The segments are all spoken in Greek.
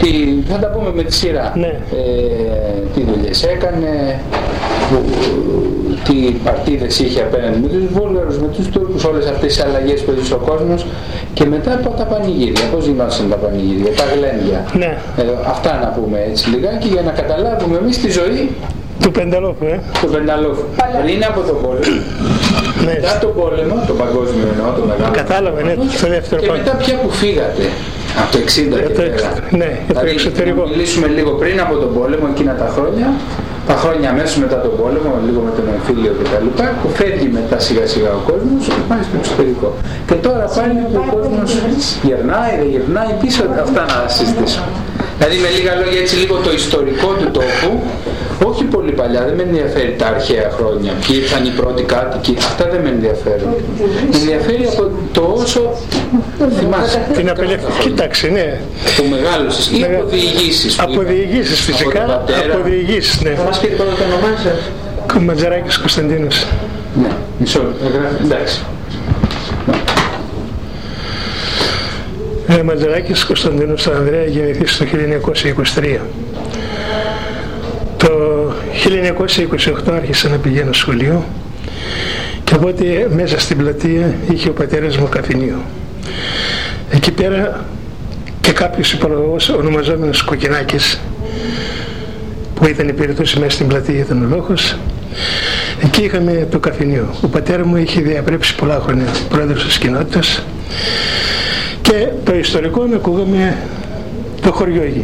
Θα τα πούμε με τη σειρά. Ναι. Τι δουλειές έκανε, τι παρτίδες είχε απέναντι με τους Βούλγαρους, με τους Τούρκους, όλες αυτές τις αλλαγές που έζησε ο κόσμος, και μετά από τα πανηγύρια, πώς γινόταν τα πανηγύρια, τα γλέντια. Ναι. Αυτά να πούμε έτσι λιγάκι για να καταλάβουμε εμείς τη ζωή του Πενταλόφου. Του Πενταλόφου. Πριν από τον πόλεμο. Ναι. Μετά τον πόλεμο, τον παγκόσμιο εννοώ, τον μεγάλο. Κατάλαβε, ναι, το δεύτερο και μετά πια που φύγατε. Από το 60 και πέρα. Ναι, το εξωτερικό. Να μιλήσουμε λίγο πριν από τον πόλεμο, εκείνα τα χρόνια. Τα χρόνια αμέσως μετά τον πόλεμο, λίγο με τον εμφύλιο κτλ. Που φεύγει μετά σιγά σιγά ο κόσμος και πάει στο εξωτερικό. Και τώρα πάλι που ο κόσμος γερνάει, δεν γερνάει, πίσω αυτά να συζητήσουμε. Δηλαδή με λίγα λόγια έτσι λίγο το ιστορικό του τόπου, όχι πολύ παλιά, δεν με ενδιαφέρει τα αρχαία χρόνια, ποιοι ήρθαν οι πρώτοι κάτοικοι, αυτά δεν με ενδιαφέρουν. Με ενδιαφέρει από το όσο θυμάσαι. Την απελευθέρωση, κοίταξε, ναι. Από μεγάλωσες ή από διηγήσεις. Από διηγήσεις φυσικά, από διηγήσεις, ναι. Θα μας πείτε πρώτα το όνομά σας. Ματζαράκης Κωνσταντίνος. Ναι, μισό, εντάξει. Ματζαράκης Κωνσταντίνος Ανδρέα, γεννηθής το 1923. Το 1928 άρχισα να πηγαίνω σχολείο και οπότε μέσα στην πλατεία είχε ο πατέρας μου καφενείο. Εκεί πέρα και κάποιος υπολογός ονομαζόμενος Κοκκινάκης, που ήταν η περίπτωση μέσα στην πλατεία, ήταν ο λόγος. Εκεί είχαμε το καφενείο. Ο πατέρας μου είχε διαπρέψει πολλά χρόνια πρόεδρος της κοινότητας και το ιστορικό να ακούγαμε το χωριό εκεί.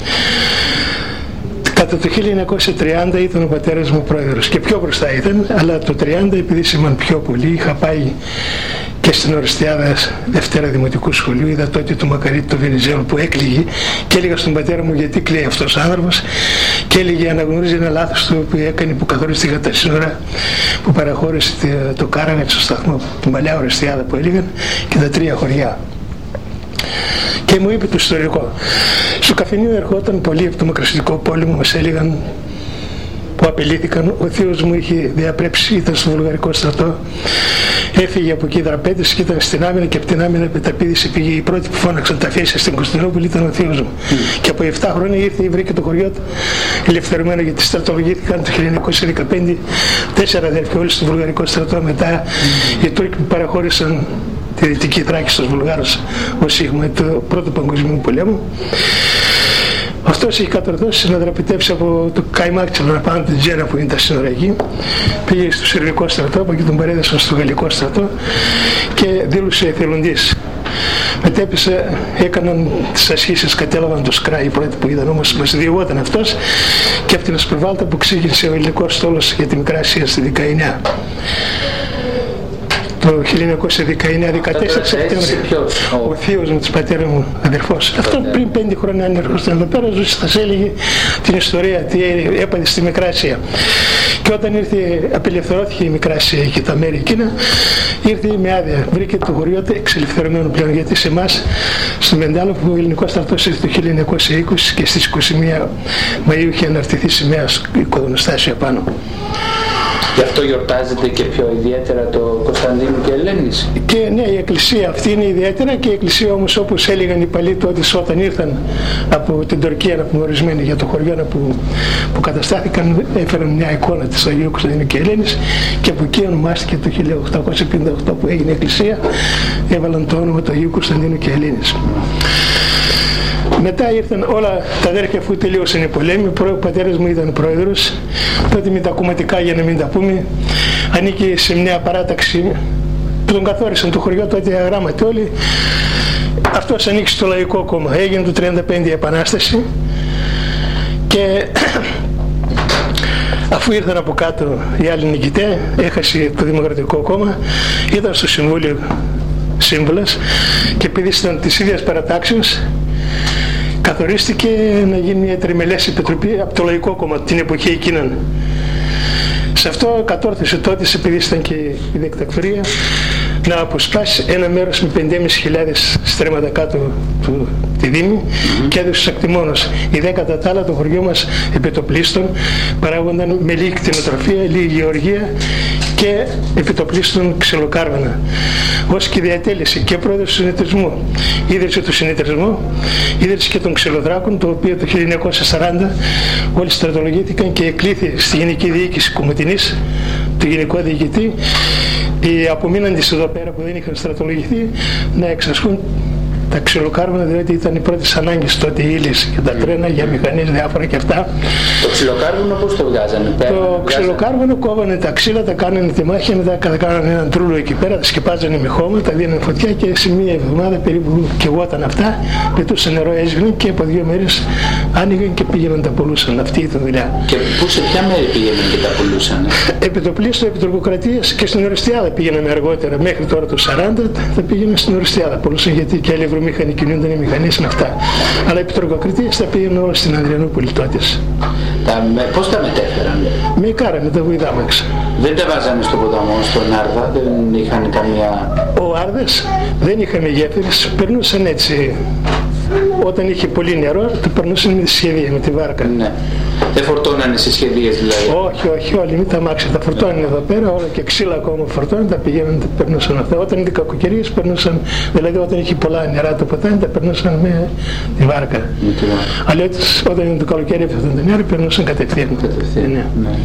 Κατά το 1930 ήταν ο πατέρας μου πρόεδρος και πιο μπροστά ήταν, αλλά το 30 επειδή σήμαν πιο πολύ, είχα πάει και στην Ορεστιάδα Δευτέρα Δημοτικού Σχολείου, είδα τότε το Μακαρίτη το Βενιζέλο που έκλαιγε και έλεγα στον πατέρα μου γιατί κλαίει αυτός ο άνθρωπος και έλεγε αναγνωρίζει ένα λάθος του που έκανε που καθορίστηκε τα σύνορα, που παραχώρησε το Κάραγατ στο σταθμό, την παλιά Ορεστιάδα που έλεγαν και τα 3 χωριά. Και μου είπε το ιστορικό. Στο καφενείο ερχόταν πολλοί από το Μακραστικό πόλεμο, μας έλεγαν που απελήθηκαν. Ο θείος μου είχε διαπρέψει, ήταν στο βουλγαρικό στρατό, έφυγε από εκεί δραπέτης και ήταν στην άμυνα και από την άμυνα πεταπήδησε, πήγε η πρώτη που φώναξαν τα φέσια στην Κωνσταντινούπολη ήταν ο θείος μου. Και από 7 χρόνια ήρθε, βρήκε το χωριό του ελευθερωμένο γιατί στρατολογήθηκαν το 1915 4 αδέρφια όλοι στο βουλγαρικό στρατό. Μετά οι Τούρκοι που παραχώρησαν τη Δυτική Θράκη στους Βουλγάρους ως Σίγμα του Πρώτου Παγκοσμίου Πολέμου. Αυτός είχε κατορθώσει να δραπητεύσει από το Καϊμάκτσελο να πάνω την Τζέρα που είναι τα σύνορα εκεί. Πήγε στο Σερβικό στρατό, από εκεί τον παρέδωσαν στο Γαλλικό στρατό και δήλωσε εθελοντής. Μετέπεισε, έκαναν τις ασχήσεις, κατέλαβαν το Σκρά οι πρώτοι που είδαν, όμως μας διηγόταν αυτός και από την Ασπρεβάλτα που ξύγησε ο ελληνικός στόλος για τη Μικρά Ασία στη Δικαϊνιά. Το 1919-14 Σεπτέμβριο ο θείος μου της πατέρα μου αδερφός. Αυτό πριν 5 χρόνια αν ερχόταν εδώ πέρα ζούσε, θα σε έλεγε την ιστορία τι έπαθε στη Μικρά Ασία. Και όταν ήρθε, απελευθερώθηκε η Μικρά Ασία και τα μέρη εκείνα, ήρθε με άδεια. Βρήκε το χωριό του εξελευθερωμένο πλέον, γιατί σε εμάς στο Μεντάλο που ο ελληνικός στρατός ήρθε το 1920 και στις 21 Μαΐου είχε αναρτηθεί σημαία οικοδονοστάσιο πάνω. Γι' αυτό γιορτάζεται και πιο ιδιαίτερα το Κωνσταντίνου και Ελένης. Και ναι, η εκκλησία αυτή είναι ιδιαίτερα και η εκκλησία όμως όπως έλεγαν οι παλιοί τότε όταν ήρθαν από την Τουρκία αναπνευρισμένοι για το χωριό που καταστάθηκαν, έφεραν μια εικόνα της Αγίου Κωνσταντίνου και Ελένης και από εκεί ονομάστηκε το 1858 που έγινε η εκκλησία, έβαλαν το όνομα του Αγίου Κωνσταντίνου και Ελένης. Μετά ήρθαν όλα τα αδέρφια αφού τελείωσαν οι πολέμοι. Ο πατέρας μου ήταν πρόεδρος. Τότε με τα κομματικά, για να μην τα πούμε, ανήκει σε μια παράταξη που τον καθόρισαν το χωριό, τότε αγράμματοι όλοι. Αυτός ανήκει στο Λαϊκό Κόμμα. Έγινε το 1935 η Επανάσταση και αφού ήρθαν από κάτω οι άλλοι νικητές, έχασε το Δημοκρατικό Κόμμα, ήταν στο Συμβούλιο Σύμβουλας και επειδή ήταν της ίδιας παρατάξεως, καθορίστηκε να γίνει μια τριμελές επιτροπή από το Λαϊκό Κόμμα την εποχή εκείνων. Σε αυτό κατόρθωσε τότε, επειδή ήταν και η δικτατορία, να αποσπάσει ένα μέρος με 5.500 στρέμματα κάτω τη Δήμη και έδωσε στους ακτιμώνους. Η 10 τα άλλα το χωριό μας επιτοπλίστων παράγονταν με λίγη κτηνοτροφία, λίγη γεωργία και επιτοπλίστων ξυλοκάρβανα. Ως και διατέλεσε και πρόεδρος του συνεταιρισμού. Ίδρυσε το συνεταιρισμό, ίδρυσε και των ξυλοδράκων, το οποίο το 1940 όλοι στρατολογήθηκαν και εκλήθη στη Γενική Διοίκηση Κομωτινής, του Γενικό Διοικητή, οι απομείναντες εδώ πέρα που δεν είχαν στρατολογηθεί να εξασκούν τα ξυλοκάρβανα, διότι ήταν οι πρώτες ανάγκες τότε οι ύλες και τα τρένα για μηχανές διάφορα και αυτά. Το ξυλοκάρβανο πώς το βγάζανε? Το ξυλοκάρβανο κόβανε τα ξύλα, τα κάνανε τη μάχη, μετά κάνανε έναν τρούλο εκεί πέρα, τα σκεπάζανε με χώμα, τα δίνανε φωτιά και σε μία εβδομάδα περίπου καιγόταν αυτά, πετούσε νερό, έσβηνε και από 2 μέρες άνοιγαν και πήγαιναν τα πουλούσαν. Αυτή ήταν δουλειά. Και πού, σε ποια μέρη πήγαιναν και τα πουλούσαν? Επιτοπλίστων, Επιτροποκρατίας και στην Ορεστιάδα πήγαιναν αργότερα. Μέχρι τώρα το 40 θα πήγαιναν στην Ορεστιάδα πουλούσαν, γιατί και άλλοι ευρωμήχανοι κινούνταν οι μηχανές με αυτά. Αλλά οι Επιτροποκρατίες τα πήγαιναν όλα στην Ανδριανούπολη τότε. Πώς τα μετέφεραν? Με κάρα, με τα βουηδάμαξα. Δεν τα βάζανε στο ποταμό, στον Άρδα, δεν είχαν καμία... Ο Άρδας δεν είχαμε γέφυρες, περνούσαν έτσι. Όταν είχε πολύ νερό, το περνούσαν με τη σχεδία, με τη βάρκα. Ναι. Δεν φορτώνανε σε σχεδίες δηλαδή? Όχι, όλοι μην τα αμάξια. Τα φορτώνανε εδώ πέρα, όλα και ξύλα ακόμα φορτώνανε, τα πηγαίνανε, τα περνούσαν αυτά. Όταν ήταν κακοκαιρίες περνούσαν, δηλαδή όταν είχε πολλά νερά το ποτάμι, τα περνούσαν με τη βάρκα. Αλλιώς όταν ήταν το καλοκαίρι έφτασαν τα νερά, περνούσαν κατευθείαν. Ναι.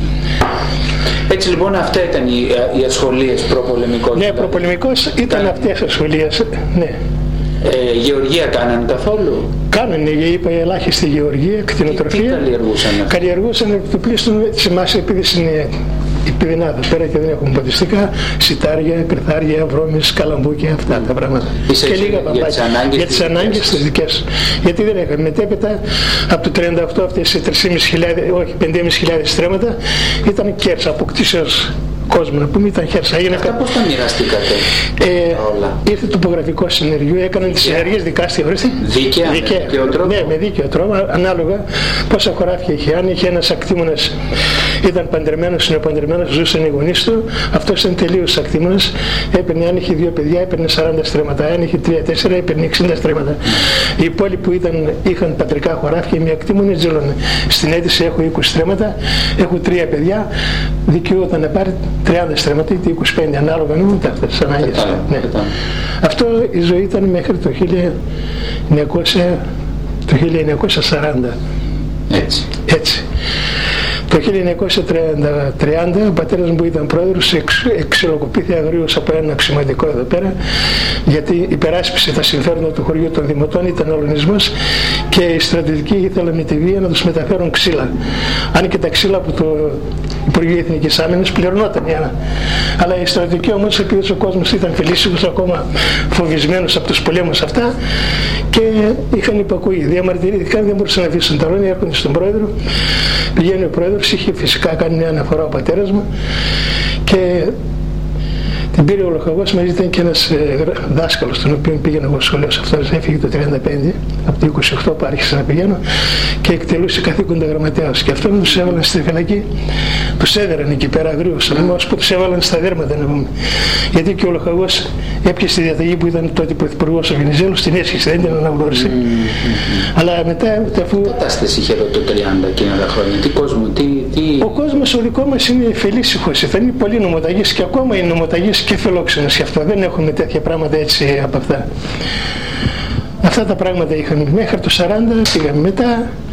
Έτσι λοιπόν αυτά ήταν οι ασχολίες προπολεμικός? Ναι, προπολεμικός ήταν αυτές οι ασχολίες, ναι. Γεωργία κάνανε καθόλου? Κάνανε, είπα, ελάχιστη γεωργία, κτηνοτροφία. Τι καλλιεργούσαν? Καλλιεργούσαν το πλήστον σε εμάς, επειδή είναι πηδινά εδώ πέρα και δεν έχουμε ποτιστικά, σιτάρια, κρυθάρια, βρώμες, καλαμπούκια, αυτά τα πράγματα. Και λίγα παπάκια. Για τις ανάγκες τις δικές. Γιατί δεν είχαμε. Μετέπειτα από το 38 αυτές οι 5.500 στρέμματα ήταν κέρσα, αποκτήσεως κόσμο, να πούμε, ήταν χέρσα. Αυτά πώς τα μοιραστήκατε όλα? Ήρθε το τοπογραφικό συνεργείο, έκαναν τις συνεργίες δικάστια, ορίστε. Δίκαια, με δίκαιο τρόπο? Ναι, με δίκαιο τρόπο, ανάλογα πόσα χωράφια είχε. Αν είχε ένας ακτήμονας, ήταν παντρεμένος, είναι παντρεμένος, ζούσαν οι γονείς του, αυτός ήταν τελείως ακτήμονας, έπαιρνε, αν είχε 2 παιδιά, έπαιρνε 40 στρέμματα, αν είχε 3-4, έπαιρνε 60 στρέμματα. Οι υπόλοιποι που είχαν πατρικά χωράφια, οι ακτήμονες ζήλωνε. Στην αίτηση έχω 20 στρέμματα, έχω 3 παιδιά, δικαιούταν να πάρει 30 στρέμματα ή 25, ανάλογα νούμερα αυτές τις ανάγκες. Ναι. Αυτό η ζωή ήταν μέχρι το 1940. Έτσι. Το 1930 ο πατέρας μου που ήταν πρόεδρος εξυλοκοπήθη αγρίως από ένα αξιωματικό εδώ πέρα, γιατί υπεράσπισε τα συμφέροντα του χωριού των Δημοτών, ήταν ολονισμός και οι στρατιωτικοί ήθελαν με τη βία να τους μεταφέρουν ξύλα. Αν και τα ξύλα από το Υπουργείο Εθνικής Άμυνας πληρωνόταν ένα. Αλλά οι στρατιωτικοί όμως, επειδή ο κόσμος ήταν φιλήσυχος, ακόμα φοβισμένος από τους πολέμους αυτά, και είχαν υπακούει, διαμαρτυρήθηκαν, δεν μπορούσαν να αφήσουν τα ρόνια, έρχονται στον πρόεδρο, πηγαίνει ο πρόεδρος, είχε φυσικά κάνει μια αναφορά ο πατέρας μου και την πήρε ο λοχαγός, μαζί ήταν και ένας δάσκαλος, τον οποίο πήγαινα εγώ σχολείο σε αυτός, έφυγε το 1935, από το 1928 που άρχισα να πηγαίνω και εκτελούσε καθήκοντα γραμματέας. Και αυτόν τους έβαλαν στη φυλακή, τους έδεραν εκεί πέρα αγρίους, όμως που τους έβαλαν στα δέρματα να πούμε. Γιατί και ο λοχαγός έπιασε τη διαταγή που ήταν τότε πρωθυπουργός ο Βενιζέλος, την έσχισε, δεν την αναγνώρισε. Αλλά μετά, αφού... Τι κατάσταση είχε εδώ το 30 εκείνα τα χρόνια, τι κόσμο, Ο κόσμος ο δικό μας είναι φιλήσυχος, θα είναι πολύ νομοταγής και ακόμα είναι νομοταγής και φιλόξενος γι' αυτό. Δεν έχουμε τέτοια πράγματα έτσι από αυτά. Αυτά τα πράγματα είχαμε μέχρι το 40, πήγαμε μετά.